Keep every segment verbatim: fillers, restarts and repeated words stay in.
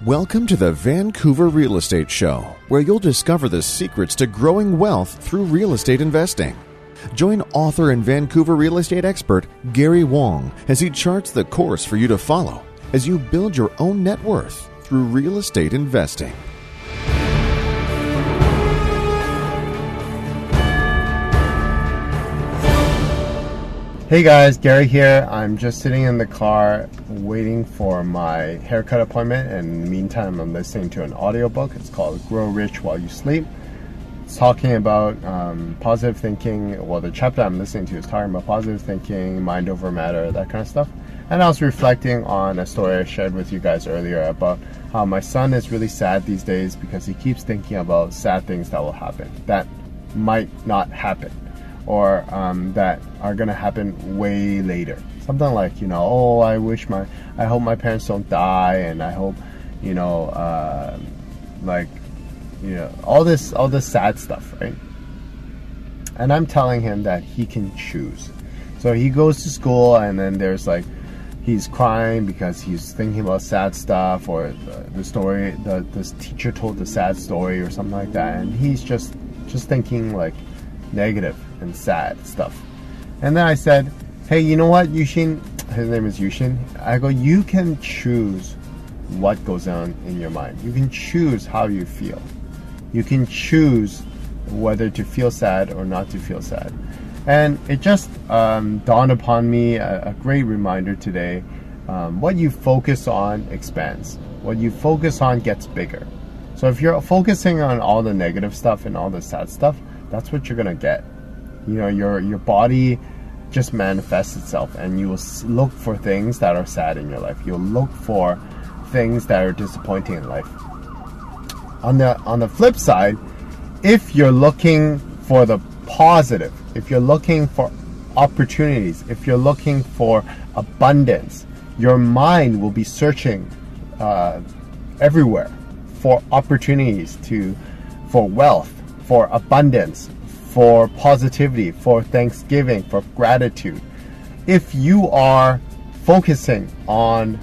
Welcome to the Vancouver Real Estate Show, where you'll discover the secrets to growing wealth through real estate investing. Join author and Vancouver real estate expert Gary Wong as he charts the course for you to follow as you build your own net worth through real estate investing. Hey guys, Gary here. I'm just sitting in the car waiting for my haircut appointment, and in the meantime I'm listening to an audiobook. It's called Grow Rich While You Sleep. It's talking about um, positive thinking. Well, the chapter I'm listening to is talking about positive thinking, mind over matter, that kind of stuff. And I was reflecting on a story I shared with you guys earlier about how my son is really sad these days because he keeps thinking about sad things that will happen, that might not happen, or um, that are gonna happen way later. Something like, you know, oh, I wish my, I hope my parents don't die, and I hope, you know, uh, like, you know, all this, all this sad stuff, right? And I'm telling him that he can choose. So he goes to school, and then there's like, he's crying because he's thinking about sad stuff, or the, the story, the this teacher told the sad story, or something like that, and he's just, just thinking like negative and sad stuff. And then I said, hey, you know what, Yushin, his name is Yushin, I go, you can choose what goes on in your mind. You can choose how you feel. You can choose whether to feel sad or not to feel sad. And it just um, dawned upon me, a, a great reminder today, um, what you focus on expands. What you focus on gets bigger. So if you're focusing on all the negative stuff and all the sad stuff, that's what you're gonna get. You know, your your body just manifests itself, and you will look for things that are sad in your life. You'll look for things that are disappointing in life. On the on the flip side, if you're looking for the positive, if you're looking for opportunities, if you're looking for abundance, your mind will be searching uh, everywhere for opportunities to, for wealth, for abundance, for positivity, for thanksgiving, for gratitude. If you are focusing on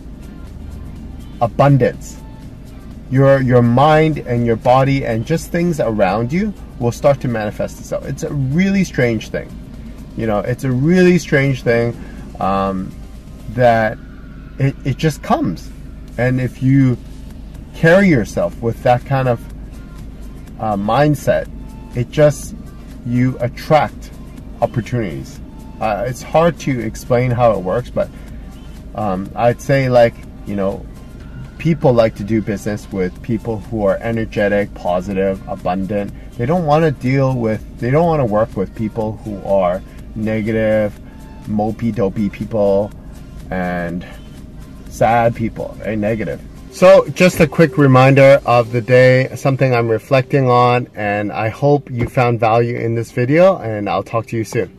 abundance, your your mind and your body and just things around you will start to manifest itself. It's a really strange thing. You know, it's a really strange thing um, that it, it just comes. And if you carry yourself with that kind of uh, mindset, it just, you attract opportunities. Uh, it's hard to explain how it works, but um, I'd say, like, you know, people like to do business with people who are energetic, positive, abundant. They don't want to deal with, they don't want to work with people who are negative, mopey, dopey people, and sad people, right? Negative. So just a quick reminder of the day, something I'm reflecting on, and I hope you found value in this video, and I'll talk to you soon.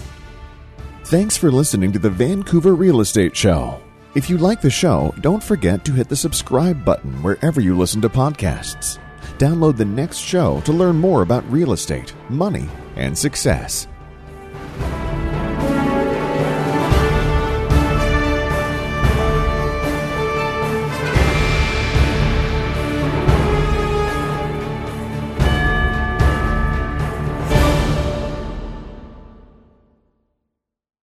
Thanks for listening to the Vancouver Real Estate Show. If you like the show, don't forget to hit the subscribe button wherever you listen to podcasts. Download the next show to learn more about real estate, money, and success.